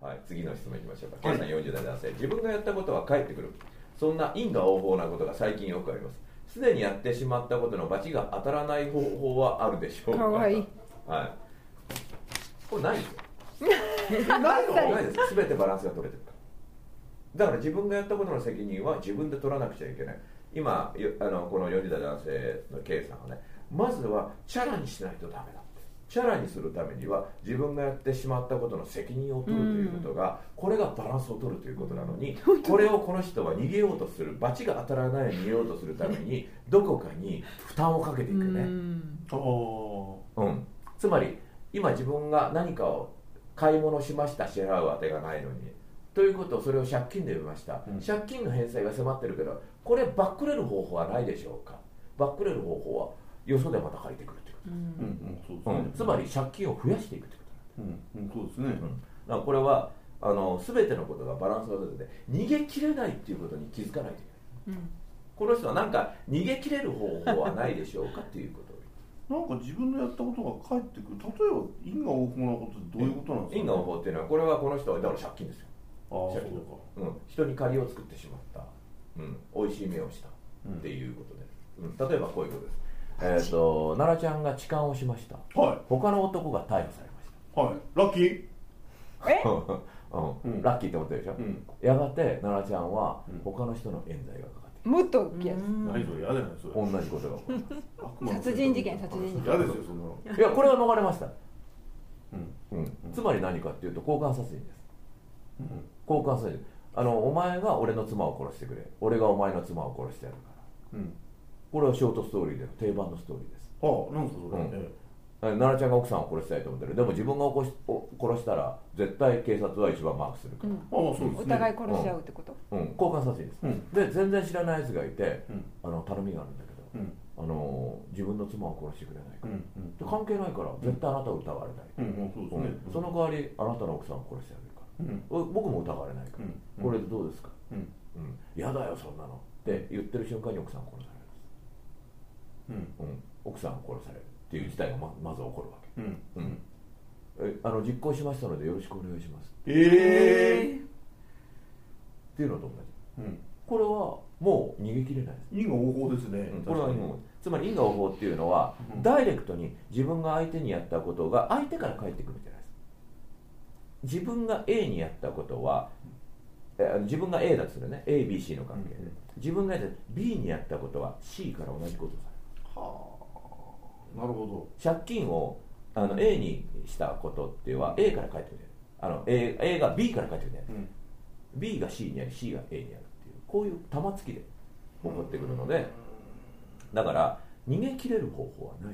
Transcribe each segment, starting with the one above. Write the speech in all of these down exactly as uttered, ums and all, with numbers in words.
はい、次の質問いきましょうか。Kさんよんじゅう代男性、自分がやったことは返ってくる、そんな因果応報なことが最近よくあります。すでにやってしまったことの罰が当たらない方法はあるでしょうか。 かわいい、 はい、これないですよないの？ ないです。全てバランスが取れてるから。だから自分がやったことの責任は自分で取らなくちゃいけない。今あのこのよんじゅう代男性の K さんはね、まずはチャラにしないとダメだって。チャラにするためには自分がやってしまったことの責任を取るということが、これがバランスを取るということなのに、これをこの人は逃げようとする、罰が当たらないように逃げようとするためにどこかに負担をかけていくね。うん、つまり今自分が何かを買い物しました、支払う当てがないのにということを、それを借金で呼びました、うん、借金の返済が迫ってるけど、これバックれる方法はないでしょうか。バックれる方法はよそでまた借りてくるということ、つまり借金を増やしていくということなんです、うんうん、そうですね、うん、だからこれはあの全てのことがバランスが取れて逃げ切れないっていうことに気づかないといけない、うん、この人は何か逃げ切れる方法はないでしょうかっていうことをなんか自分のやったことが返ってくる。例えば因果応報なことってどういうことなんですか、ね、 因果応報っていうのは、これはこの人はだから借金ですよ。 ああ、そうか、 うん、人に借りを作ってしまった、うん、美味しい目をしたっていうことで、うん、例えばこういうことです。えー、と奈々ちゃんが痴漢をしました、はい、他の男が逮捕されました、 はい、ラッキーえ、 うんうん、ラッキーって思ってるでしょ、うん、やがて奈々ちゃんは他の人の冤罪がかかってもっと大きいやつ、 ないぞ、嫌だよそれ。 同じことが起こる殺人事件、殺人事件、 嫌ですよそんなの。 いや、これは逃れました、うんうん、つまり何かっていうと交換殺人です、うん、交換殺人。あのお前が俺の妻を殺してくれ、俺がお前の妻を殺してやるから、うん、これはショートストーリーでの定番のストーリーです。 はあ、なんですかそれ、うん、 ええ、奈々ちゃんが奥さんを殺したいと思ってる。でも自分が起こし殺したら絶対警察は一番マークするから、うん、 ああ、そうですね、お互い殺し合うってこと、 うんうん、交換殺人です、うん、で全然知らないやつがいて、うん、あの頼みがあるんだけど、うん、あの自分の妻を殺してくれないか、うんうん、で関係ないから絶対あなたを疑われない、うんうん、そうですね、うん、その代わりあなたの奥さんを殺してあげるから、うん、僕も疑われないから、うん、これでどうですか、うんうん、やだよそんなのって言ってる瞬間に奥さんを殺されるんです、うんうん、奥さんを殺されるっていう事態が ま, まず起こるわけ、うんうん、えあの実行しましたのでよろしくお願いします、えー、っていうのと同じ、うん、これはもう逃げ切れないです。 因果応報ですね、うん、 これはもうつまり因果応報っていうのは、うん、ダイレクトに自分が相手にやったことが相手から返ってくるんじゃないです。自分が A にやったことは、え自分が A だとするね、 エービーシー の関係で、うん、自分が B にやったことは C から同じことをされる。はあ、なるほど。 借金をあの A にしたことっていうのは A から返ってくる、あの A, A が B から返ってくる、うん、B が C にやり C が A にやるっていう、こういう玉突きで起こってくるので、だから逃げ切れる方法はないです。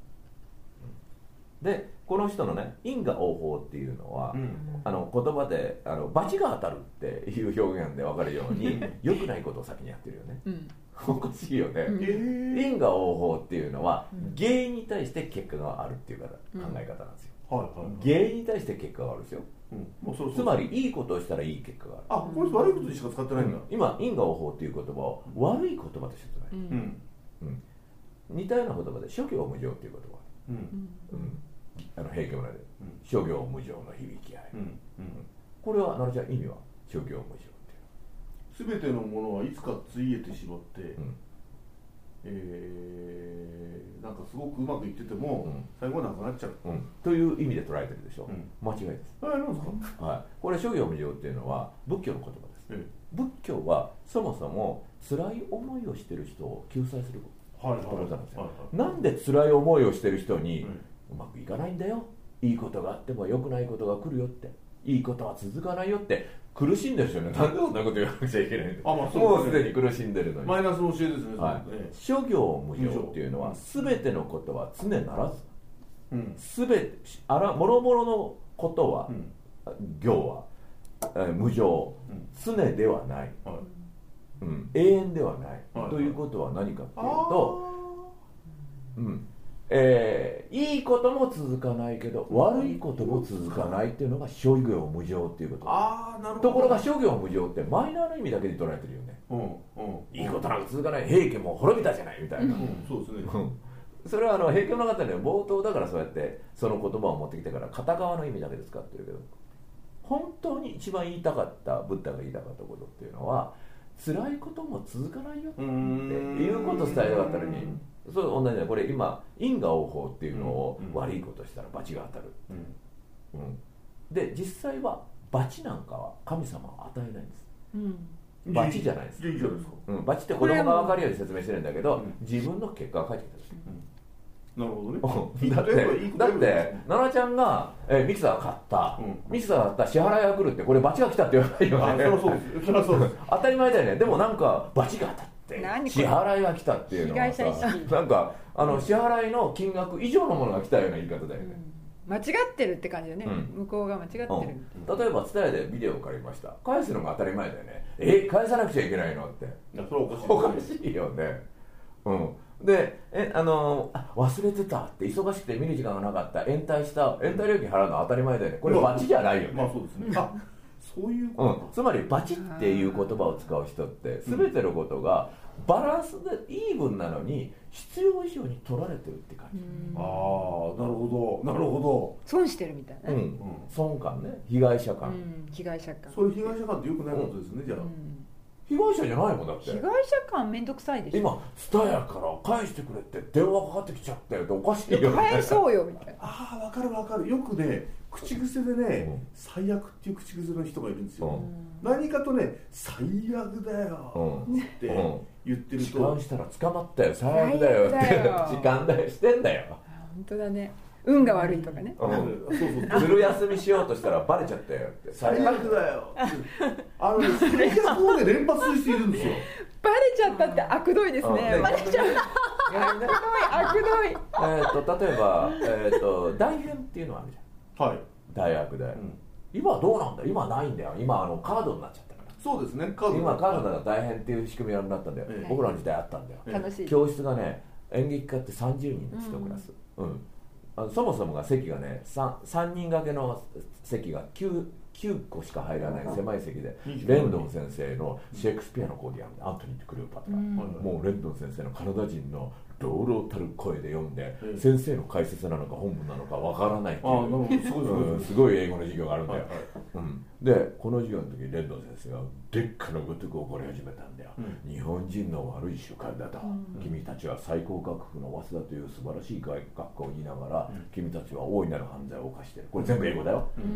でこの人のね、因果応報っていうのは、うん、あの言葉であの罰が当たるっていう表現で分かるように良くないことを先にやってるよね、うん、おかしいよね、うん、因果応報っていうのは、うん、原因に対して結果があるっていう考え方なんですよ、うんはいはいはい、原因に対して結果があるんですよ、うん、もうそうそうそう、つまりいいことをしたらいい結果がある。 あ、これ悪いことにしか使ってないんだ、うん、 今因果応報っていう言葉を悪い言葉として捉えてる、うんうん、似たような言葉で諸行無常っていう言葉がある、うんうん、あの平家村で、うん、諸行無常の響き合い、うんうん、これは奈々ちゃん意味は諸行無常っていう全てのものはいつかついえてしまって、うんえー、なんかすごくうまくいってても、うん、最後はなくなっちゃう、 うん、という意味で捉えてるでしょ、うん、間違いです。 あ、なんですか、 はい、これ諸行無常っていうのは仏教の言葉です、ええ、仏教はそもそも辛い思いをしている人を救済することなんですよ、はいはいはいはい、なんで辛い思いをしている人に、うんうまくいかないんだよ、いいことがあっても良くないことが来るよって、いいことは続かないよって苦しんでる人になんでそんなこと言わなくちゃいけないの、あ、まあそうですね、もうすでに苦しんでるのにマイナスの教えですね、 はい、諸行無常っていうのは全てのことは常ならず、うん、全てあら諸々のことは、うん、行は、えー、無常、うん、常ではない、はいうん、永遠ではない、はい、ということは何かっていうと、うんえー、いいことも続かないけど悪いことも続かないっていうのが諸行無常っていうこと。あー、なるほど。ところが諸行無常ってマイナーな意味だけで捉えてるよね、うんうん、いいことなんか続かない、平家も滅びたじゃないみたいな、うん、そうですねそれはあの平家物語の冒頭だからそうやってその言葉を持ってきてから片側の意味だけで使ってるけど、 本当に一番言いたかったブッダが言いたかったことっていうのは辛いことも続かないよっていうことを伝えたかったのに、それ同じだ。これ今因果応報っていうのを悪いことしたら罰が当たる、うんうん、で実際は罰なんかは神様は与えないんです、うん、罰じゃないです。 いいじゃないですか、 うん、罰って子供が分かるように説明してるんだけど、うん、自分の結果が返ってきたんです、 うん、なるほどねだってだって奈々ちゃんが、えー、ミキサー買った、うん、ミキサー買った支払いが来るってこれ罰が来たって言わないよね。 あ、そうです、それはそうです当たり前だよね。でもなんか罰が当たって支払いが来たっていうのはさ、なんかあの支払いの金額以上のものが来たような言い方だよね、 うん、間違ってるって感じだね、うん、向こうが間違ってる、うん、 例えばツタヤでビデオを借りました、返すのが当たり前だよね。え返さなくちゃいけないのって、 いやそれはおかしい、 おかしいよね。うんでえあのあ忘れてたって忙しくて見る時間がなかった、延滞した延滞料金払うのは当たり前だよね。これバチじゃないよね。 まあそうですね。あそういうこと、 うん、つまりバチっていう言葉を使う人って全てのことがバランスでイーブンなのに必要以上に取られてるって感じ。 ああなるほどなるほど。 損してるみたいな、 うんうん、損感ね、被害者感、 うん、被害者感。 それ被害者感ってよくないことですね、うん、じゃあ、うん被害者じゃないもんだって。 被害者感めんどくさいでしょ。 今ツタヤから返してくれって電話かかってきちゃったよっておかしいよね。 返そうよみたいな。 ああ分かる分かる。よくね口癖でね、うん、最悪っていう口癖の人がいるんですよ、うん、何かとね最悪だよって言ってると、 うんうん、時間したら捕まったよ最悪だよって時間だよしてんだよ。 本当だね。運が悪いとかね、 うん、そうそうずる休みしようとしたらバレちゃったよって最悪だよあのね最悪をね連発する人いるんですよ。 バレちゃったって悪どいですね、うん、バレちゃった悪どい悪どいえーと例えば、えーと大変っていうのはあるじゃん、はい、大悪で、うん、今はどうなんだ、今はないんだよ、今あのカードになっちゃったから。 そうですね、カード今カードだから大変っていう仕組みになったんだよ、ええ、僕らの時代あったんだよ、 ええ、楽しい。 教室がね演劇科ってさんじゅうにんの一クラス、うん、うんあのそもそもが席がね 3, さんにん掛けの席が 9, きゅうこしか入らない狭い席で、レンドン先生のシェイクスピアのコーディアムでアントニーとクレオパトラ、うん、もうレンドン先生のカナダ人の朗々たる声で読んで、うん、先生の解説なのか本文なのかわからないっていう、すごい、うん、すごい英語の授業があるんだよ、はいはいうん、でこの授業の時レンドン先生がでっかのごとく怒り始めたんだよ、うん、日本人の悪い習慣だと、うん、君たちは最高学府の早稲田という素晴らしい学校にいながら、うん、君たちは大いなる犯罪を犯してる。これ全部英語だよ、うん、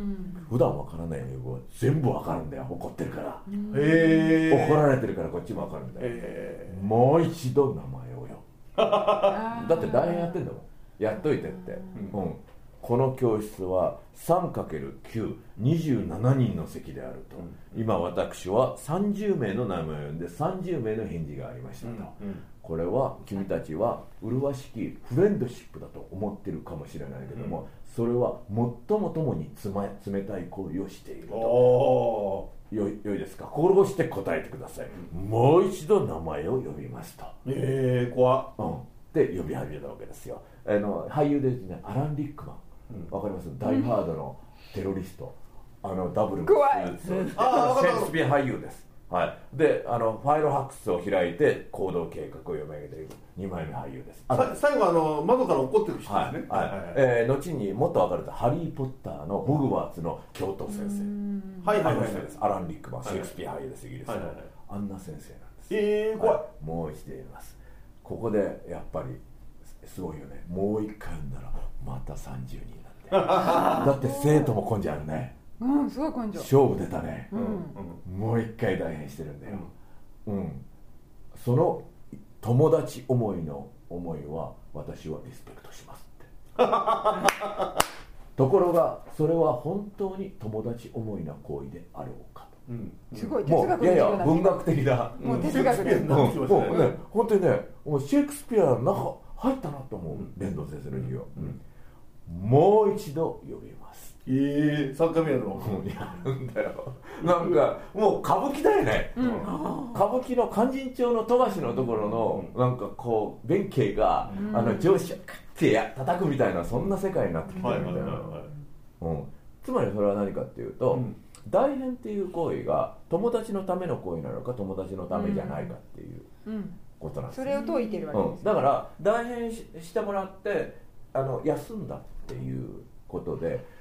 普段わからない英語は全部わかるんだよ、怒ってるから、うん、へ怒られてるからこっちもわかるんだよ、へもう一度名前をよだって大変やってんだもん、やっといてって、うんうん、この教室は さんかけるきゅう、にじゅうななにんの席であると、うん、今私はさんじゅうめいの名前を呼んでさんじゅうめいの返事がありましたと、うんうん、これは君たちは麗しきフレンドシップだと思ってるかもしれないけども、うん、それは最もともに冷たい行為をしていると。よい、よいですか、心をして答えてください、うん、もう一度名前を呼びますと、 えー、怖っ、 うん、で呼び始めたわけですよ。あの俳優でですね、アラン・リックマン、わ、うん、かります、ダイ・ハードのテロリスト、あのダブルのスーツ、シェイクスピア俳優です、はい、であのファイルハックスを開いて行動計画を読み上げているにまいめ俳優です。 最後あの窓から怒ってる人ですね、 はいはいはいえー、後にもっと分かるとハリー・ポッターのホグワーツの教頭先生、はいはいはい、アラン・リックマン、シェイクスピア俳優です、イギリスの、はいはいはい、あんな先生なんです。 えー、怖い、 はい、もう一度言います。ここでやっぱりすごいよね、もう一回読んだらまたさんじゅうにんなんでだって生徒も根性あるね、 うん、すごい根性、 勝負出たね、 うんうん、もう一回大変してるんだよ、うんうん、その友達思いの思いは私はリスペクトしますってところがそれは本当に友達思いな行為であろうかと、 うんうん、すごい哲学的な、 いやいや文学的な、 もう哲学的な、 もうね、本当にね、もうシェイクスピアの中入ったなと思う、うん、レンドン先生の授業、うんうん、もう一度呼びます。 ええー、さんかいめやるのやるんだよ。なんかもう歌舞伎だよね、うん、歌舞伎の勧進帳の富樫のところの、うん、なんかこう弁慶が、うん、あの上司をカッてや叩くみたいな、そんな世界になってきてるみたいな、つまりそれは何かっていうと、うん、代返っていう行為が友達のための行為なのか友達のためじゃないかっていうことなんです、 うんうん、それを説いてるわけです、ね、 うん、だから代返 し, してもらってあの休んだっていうことで、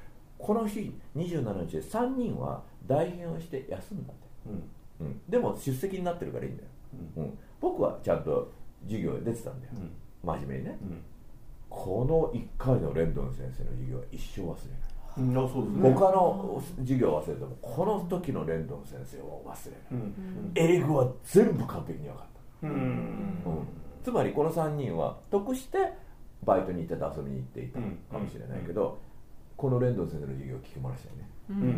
この日にじゅうしちにちでさんにんは代返をして休んだんだよ、うんうん、でも出席になってるからいいんだよ、うんうん、僕はちゃんと授業で出てたんだよ、うん、真面目にね、うん、このいっかいのレンドン先生の授業は一生忘れない、 うん、そうですね、 他の授業忘れてもこの時のレンドン先生を忘れない、うん、英語は全部完璧に分かった、うんうん、つまりこのさんにんは得してバイトに行ってて遊びに行っていたかもしれないけど、うん、このレンドン先生の授業を聞き漏らしたよね、うんうんうん、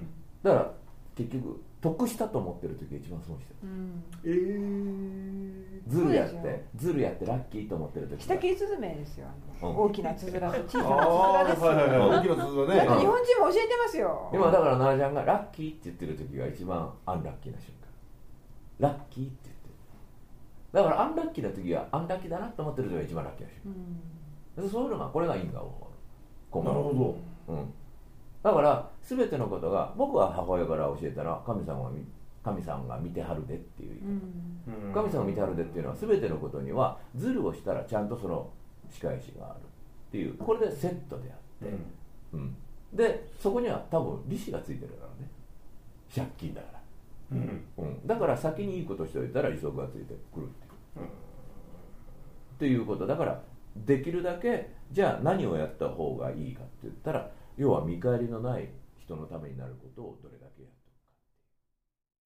だから結局得したと思ってる時が一番損してる、うん、えー、ズルやってズルやってラッキーと思ってる時キタキリスズメですよ、うん、大きなつづらと小さなつづらですよ、はいはいはい、大きなつづらね、だって日本人も教えてますよ、 今だから奈々ちゃんがラッキーって言ってる時が一番アンラッキーな瞬間、ラッキーって言ってる、だからアンラッキーな時はアンラッキーだなと思ってる時が一番ラッキーな瞬間、うん、そういうのがこれがいいんだ今後、なるほど、うん、だから全てのことが僕は母親から教えたら神様が神さんが見てはるでっていう言い方、うん、神さんが見てはるでっていうのは全てのことにはズルをしたらちゃんとその仕返しがあるっていう、これでセットであって、うんうん、でそこには多分利子がついてるからね、借金だから、うんうん、だから先にいいことしておいたら利息がついてくるっていう、うん、っていうことだから、できるだけじゃあ何をやった方がいいかって言ったら、要は見返りのない人のためになることをどれだけやる